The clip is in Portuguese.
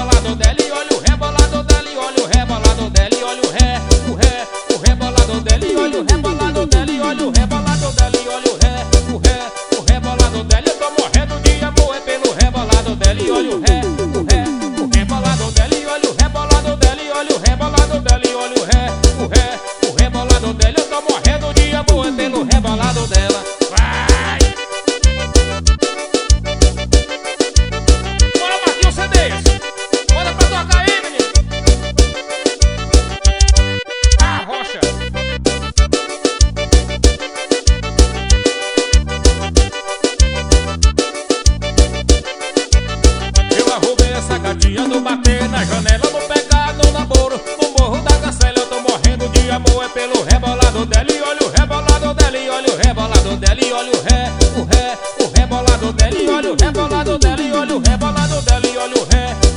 rebolado dela e olha o rebolado dela e olha o rebolado dela e olha o ré, o rebolado dela e olha o rebolado dela e olha o rebolado dela e olha o ré, o rebolado dela. Eu tô morrendo de amor é pelo rebolado dela e olha o ré, o rebolado dela e olha o rebolado dela e olha o rebolado dela e olha o ré, o rebolado dela. Eu tô morrendo de amor é pelo rebolado dela. Vai! Bora, Marquinhos CDs! Bora pra tocar aí, menino! Ah, Rocha! Eu arrumei essa gatinha no bater na janela, no pegar no namoro, no morro da cancela. Eu tô morrendo de amor é pelo rebolado dela e olha o rebolado dela e olha o rebolado dela e olha o ré, o rebolado dela e olha o rebolado dela e olha o rebolado dela e olha o ré,